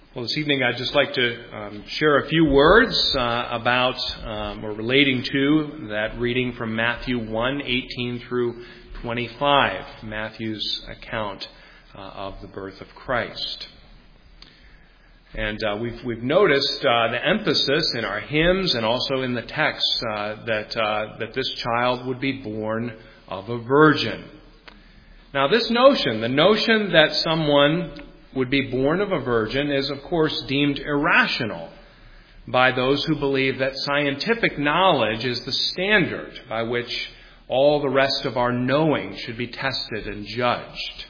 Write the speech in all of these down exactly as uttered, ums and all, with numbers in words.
Well, this evening I'd just like to um, share a few words uh, about um, or relating to that reading from Matthew one, eighteen through twenty-five, Matthew's account uh, of the birth of Christ. And uh, we've we've noticed uh, the emphasis in our hymns and also in the text uh, that uh, that this child would be born of a virgin. Now, this notion, the notion that someone would be born of a virgin, is of course deemed irrational by those who believe that scientific knowledge is the standard by which all the rest of our knowing should be tested and judged.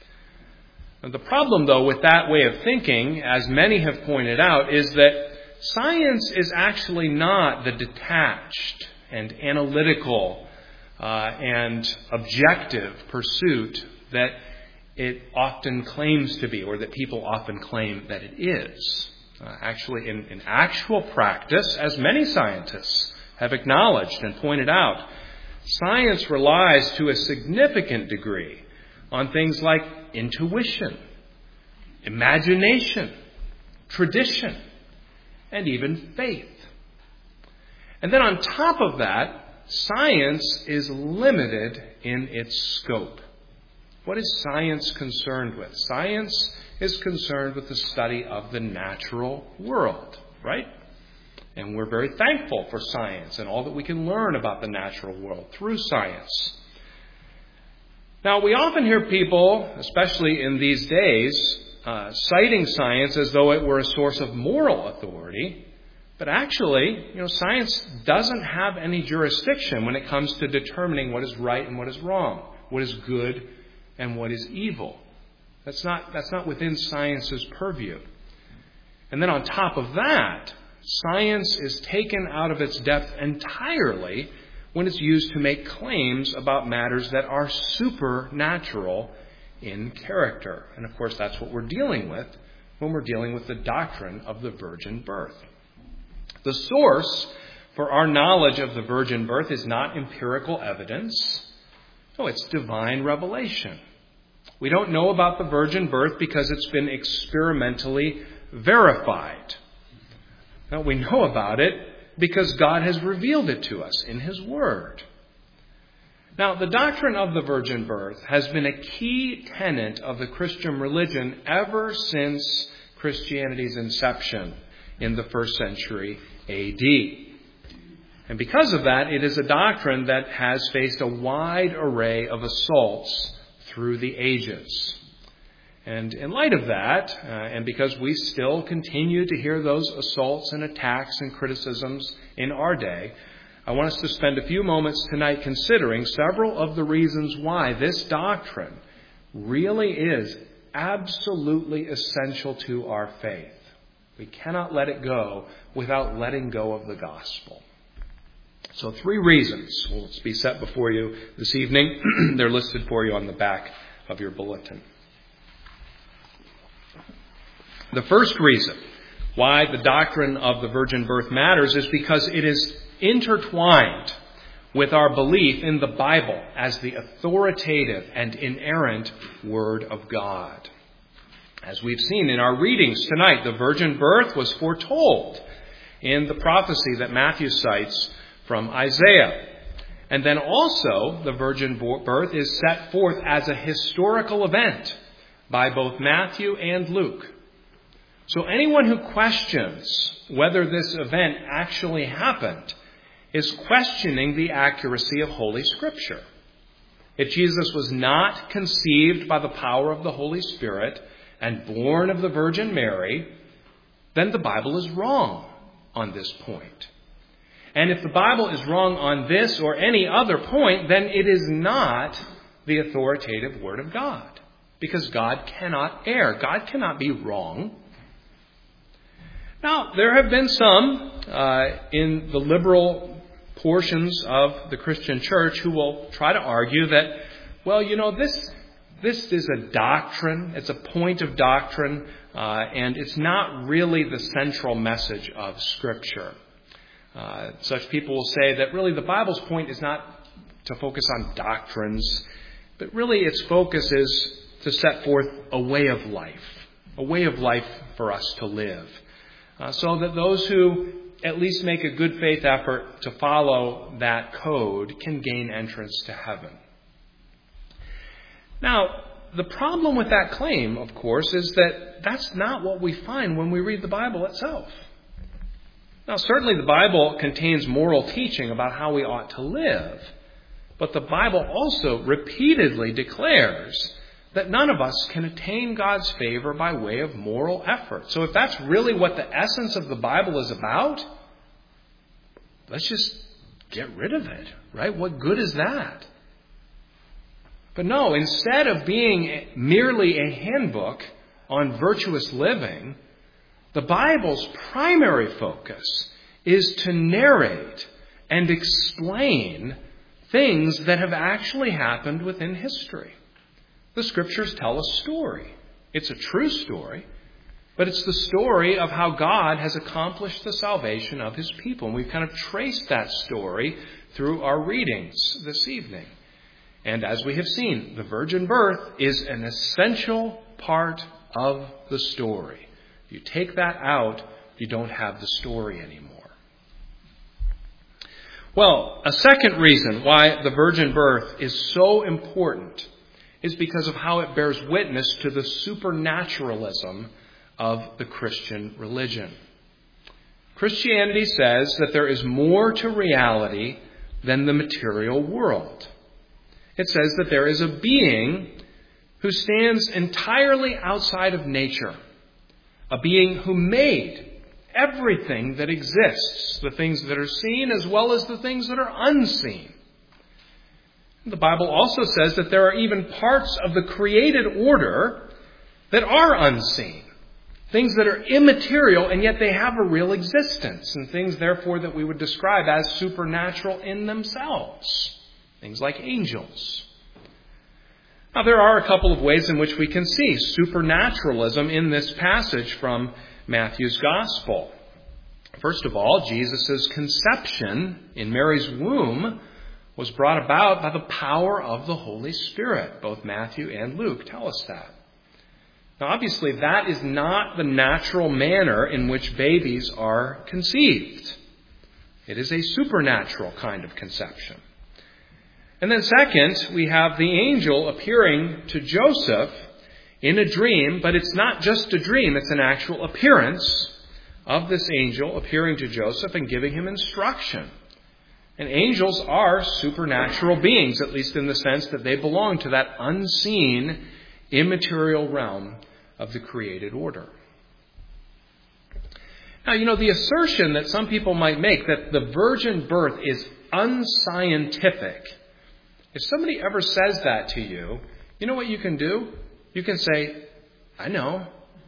The problem, though, with that way of thinking, as many have pointed out, is that science is actually not the detached and analytical uh, and objective pursuit that it often claims to be, or that people often claim that it is. Uh, actually, in, in actual practice, as many scientists have acknowledged and pointed out, science relies to a significant degree on things like intuition, imagination, tradition, and even faith. And then on top of that, science is limited in its scope. What is science concerned with? Science is concerned with the study of the natural world, right? And we're very thankful for science and all that we can learn about the natural world through science. Now, we often hear people, especially in these days, uh, citing science as though it were a source of moral authority. But actually, you know, science doesn't have any jurisdiction when it comes to determining what is right and what is wrong, what is good and what is evil. That's not, that's not within science's purview. And then on top of that, science is taken out of its depth entirely when it's used to make claims about matters that are supernatural in character. And of course, that's what we're dealing with when we're dealing with the doctrine of the virgin birth. The source for our knowledge of the virgin birth is not empirical evidence. No, it's divine revelation. We don't know about the virgin birth because it's been experimentally verified. Now, we know about it because God has revealed it to us in His Word. Now, the doctrine of the virgin birth has been a key tenet of the Christian religion ever since Christianity's inception in the first century A D. And because of that, it is a doctrine that has faced a wide array of assaults through the ages. And in light of that, uh, and because we still continue to hear those assaults and attacks and criticisms in our day, I want us to spend a few moments tonight considering several of the reasons why this doctrine really is absolutely essential to our faith. We cannot let it go without letting go of the gospel. So three reasons will be set before you this evening. They're listed for you on the back of your bulletin. The first reason why the doctrine of the virgin birth matters is because it is intertwined with our belief in the Bible as the authoritative and inerrant Word of God. As we've seen in our readings tonight, the virgin birth was foretold in the prophecy that Matthew cites from Isaiah. And then also, the virgin birth is set forth as a historical event by both Matthew and Luke. So anyone who questions whether this event actually happened is questioning the accuracy of Holy Scripture. If Jesus was not conceived by the power of the Holy Spirit and born of the Virgin Mary, then the Bible is wrong on this point. And if the Bible is wrong on this or any other point, then it is not the authoritative Word of God. Because God cannot err. God cannot be wrong. Now, there have been some uh, in the liberal portions of the Christian church who will try to argue that, well, you know, this this is a doctrine. It's a point of doctrine. Uh, and it's not really the central message of Scripture. Uh, such people will say that really the Bible's point is not to focus on doctrines, but really its focus is to set forth a way of life, a way of life for us to live, uh, so that those who at least make a good faith effort to follow that code can gain entrance to heaven. Now, the problem with that claim, of course, is that that's not what we find when we read the Bible itself. Now, certainly the Bible contains moral teaching about how we ought to live, but the Bible also repeatedly declares that none of us can attain God's favor by way of moral effort. So if that's really what the essence of the Bible is about, let's just get rid of it, right? What good is that? But no, instead of being merely a handbook on virtuous living, the Bible's primary focus is to narrate and explain things that have actually happened within history. The Scriptures tell a story. It's a true story, but it's the story of how God has accomplished the salvation of His people. And we've kind of traced that story through our readings this evening. And as we have seen, the virgin birth is an essential part of the story. If you take that out, you don't have the story anymore. Well, a second reason why the virgin birth is so important is because of how it bears witness to the supernaturalism of the Christian religion. Christianity says that there is more to reality than the material world. It says that there is a being who stands entirely outside of nature, a being who made everything that exists, the things that are seen as well as the things that are unseen. The Bible also says that there are even parts of the created order that are unseen, things that are immaterial, and yet they have a real existence, and things, therefore, that we would describe as supernatural in themselves, things like angels. Now, there are a couple of ways in which we can see supernaturalism in this passage from Matthew's Gospel. First of all, Jesus' conception in Mary's womb was brought about by the power of the Holy Spirit. Both Matthew and Luke tell us that. Now, obviously, that is not the natural manner in which babies are conceived. It is a supernatural kind of conception. And then second, we have the angel appearing to Joseph in a dream, but it's not just a dream, it's an actual appearance of this angel appearing to Joseph and giving him instruction. And angels are supernatural beings, at least in the sense that they belong to that unseen, immaterial realm of the created order. Now, you know, the assertion that some people might make that the virgin birth is unscientific, if somebody ever says that to you, you know what you can do? You can say, I know.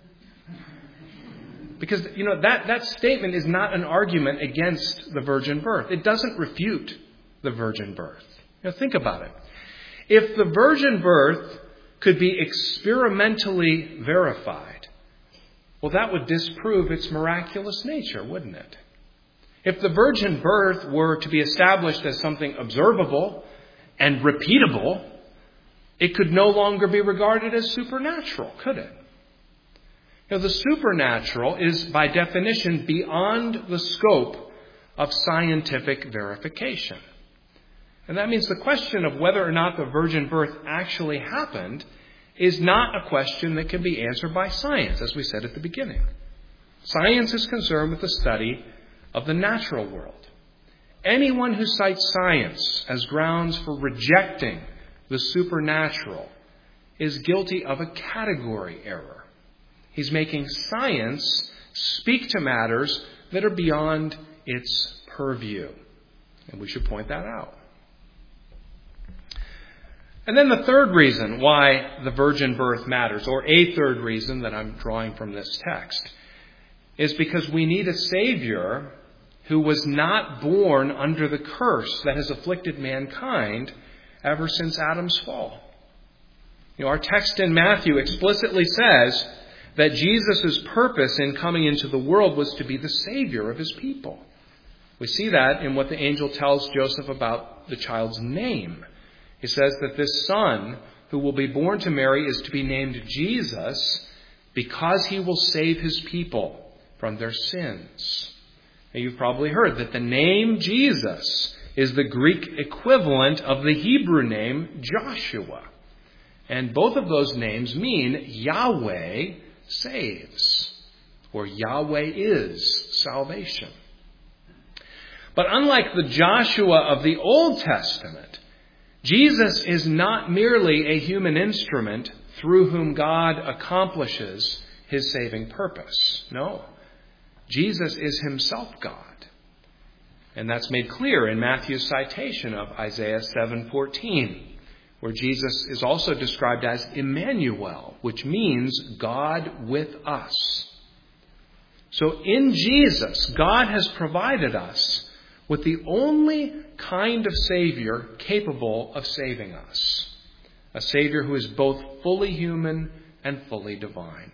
Because, you know, that, that statement is not an argument against the virgin birth. It doesn't refute the virgin birth. You know, think about it. If the virgin birth could be experimentally verified, well, that would disprove its miraculous nature, wouldn't it? If the virgin birth were to be established as something observable and repeatable, it could no longer be regarded as supernatural, could it? You know, the supernatural is, by definition, beyond the scope of scientific verification. And that means the question of whether or not the virgin birth actually happened is not a question that can be answered by science, as we said at the beginning. Science is concerned with the study of the natural world. Anyone who cites science as grounds for rejecting the supernatural is guilty of a category error. He's making science speak to matters that are beyond its purview. And we should point that out. And then the third reason why the virgin birth matters, or a third reason that I'm drawing from this text, is because we need a Savior who was not born under the curse that has afflicted mankind ever since Adam's fall. You know, our text in Matthew explicitly says that Jesus' purpose in coming into the world was to be the Savior of His people. We see that in what the angel tells Joseph about the child's name. He says that this son who will be born to Mary is to be named Jesus because he will save his people from their sins. Now, you've probably heard that the name Jesus is the Greek equivalent of the Hebrew name Joshua. And both of those names mean Yahweh saves, or Yahweh is salvation. But unlike the Joshua of the Old Testament, Jesus is not merely a human instrument through whom God accomplishes his saving purpose. No, Jesus is himself God. And that's made clear in Matthew's citation of Isaiah seven fourteen, where Jesus is also described as Emmanuel, which means God with us. So in Jesus, God has provided us with the only kind of Savior capable of saving us. A Savior who is both fully human and fully divine.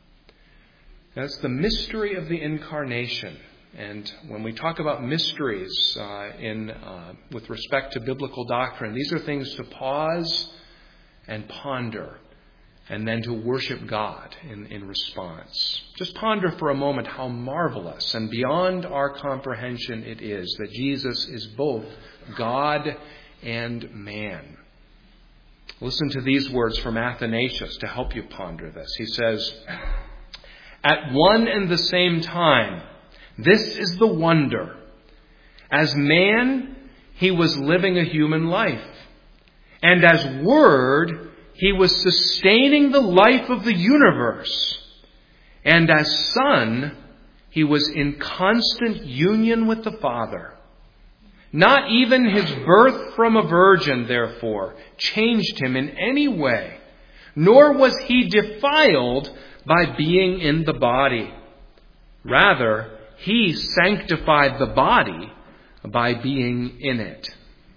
That's the mystery of the Incarnation. And when we talk about mysteries uh, in uh, with respect to biblical doctrine, these are things to pause and ponder, and then to worship God in, in response. Just ponder for a moment how marvelous and beyond our comprehension it is that Jesus is both God and man. Listen to these words from Athanasius to help you ponder this. He says, "At one and the same time, this is the wonder. As man, he was living a human life. And as Word, he was sustaining the life of the universe. And as Son, he was in constant union with the Father. Not even his birth from a virgin, therefore, changed him in any way, nor was he defiled by being in the body. Rather, he sanctified the body by being in it."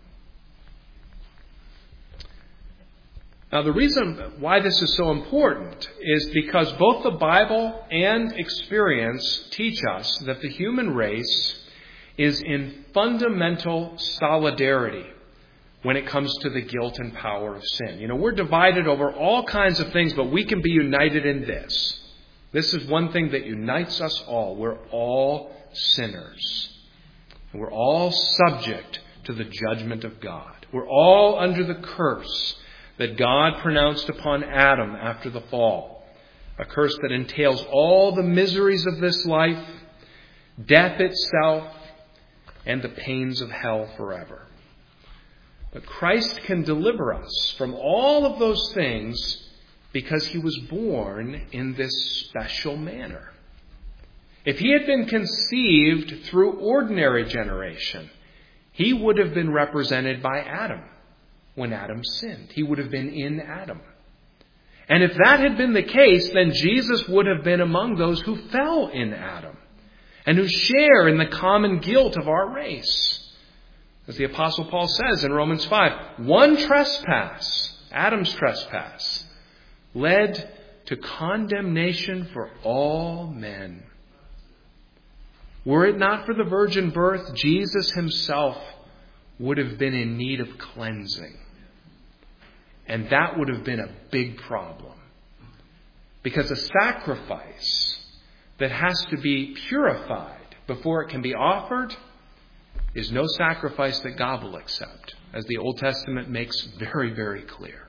Now, the reason why this is so important is because both the Bible and experience teach us that the human race is in fundamental solidarity when it comes to the guilt and power of sin. You know, we're divided over all kinds of things, but we can be united in this. This is one thing that unites us all. We're all sinners. We're all subject to the judgment of God. We're all under the curse that God pronounced upon Adam after the fall. A curse that entails all the miseries of this life, death itself, and the pains of hell forever. But Christ can deliver us from all of those things because he was born in this special manner. If he had been conceived through ordinary generation, he would have been represented by Adam when Adam sinned. He would have been in Adam. And if that had been the case, then Jesus would have been among those who fell in Adam and who share in the common guilt of our race. As the Apostle Paul says in Romans five, one trespass, Adam's trespass, led to condemnation for all men. Were it not for the virgin birth, Jesus himself would have been in need of cleansing. And that would have been a big problem. Because a sacrifice that has to be purified before it can be offered is no sacrifice that God will accept, as the Old Testament makes very, very clear.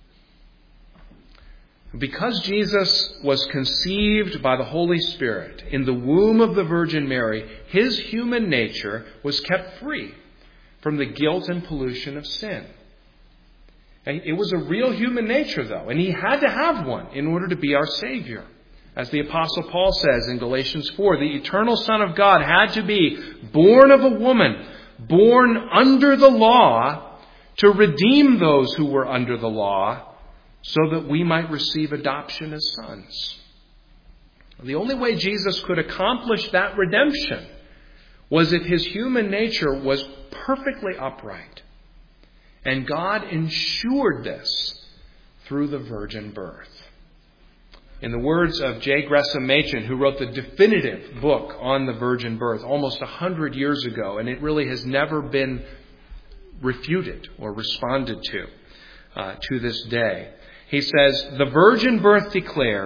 Because Jesus was conceived by the Holy Spirit in the womb of the Virgin Mary, his human nature was kept free from the guilt and pollution of sin. And it was a real human nature, though, and he had to have one in order to be our Savior. As the Apostle Paul says in Galatians four, the eternal Son of God had to be born of a woman, born under the law, to redeem those who were under the law, so that we might receive adoption as sons. The only way Jesus could accomplish that redemption was if his human nature was perfectly upright. And God ensured this through the virgin birth. In the words of J. Gresham Machen, who wrote the definitive book on the virgin birth almost a hundred years ago, and it really has never been refuted or responded to uh, to this day. He says, the virgin birth declares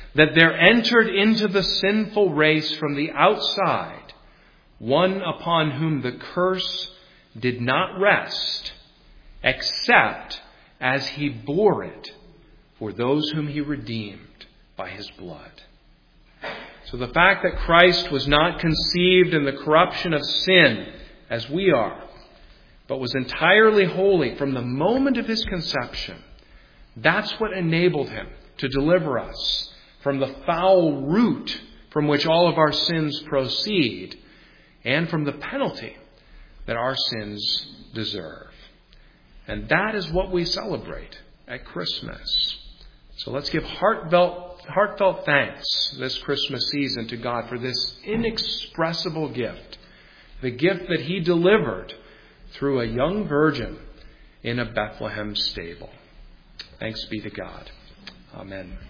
that there entered into the sinful race from the outside one upon whom the curse did not rest, except as he bore it for those whom he redeemed by his blood. So the fact that Christ was not conceived in the corruption of sin as we are, but was entirely holy from the moment of his conception, that's what enabled him to deliver us from the foul root from which all of our sins proceed, and from the penalty that our sins deserve. And that is what we celebrate at Christmas. So let's give heartfelt, heartfelt thanks this Christmas season to God for this inexpressible gift, the gift that he delivered through a young virgin in a Bethlehem stable. Thanks be to God. Amen.